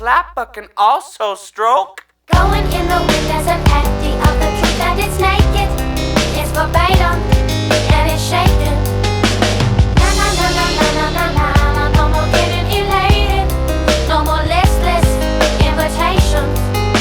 slap but can also stroke. Going in the wind as an empty of the truth that it's naked. It's verbatim and it's shaken. Na na na na na na na na. No more getting elated. No more listless invitations.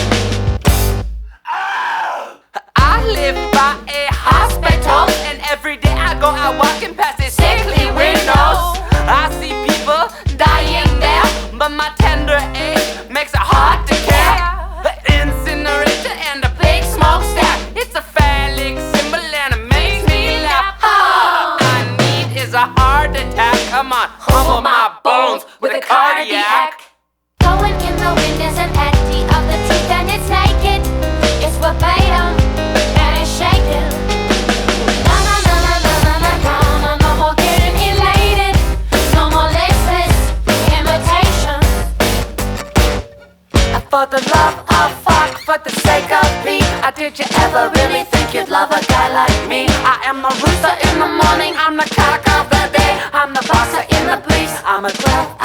I live by a hospital, and every day I go out walking past its sickly windows. I see people dying there, but my tender age makes it hard to care. The incinerator and the big smokestack, it's a phallic symbol and it makes me laugh. All I need is a heart attack. Come on, humble my bones with a cardiac. Going in the wind is an empty of the truth and it's naked. It's verbatim and it's shaken. Na na na na na na na na. No more getting elated. No more listless invitations. For the love of fuck, for the sake of me, did you ever really think you'd love a guy like me? I am a rooster in the morning, I'm the cock of the day, I'm the boxer in the police, I'm a glove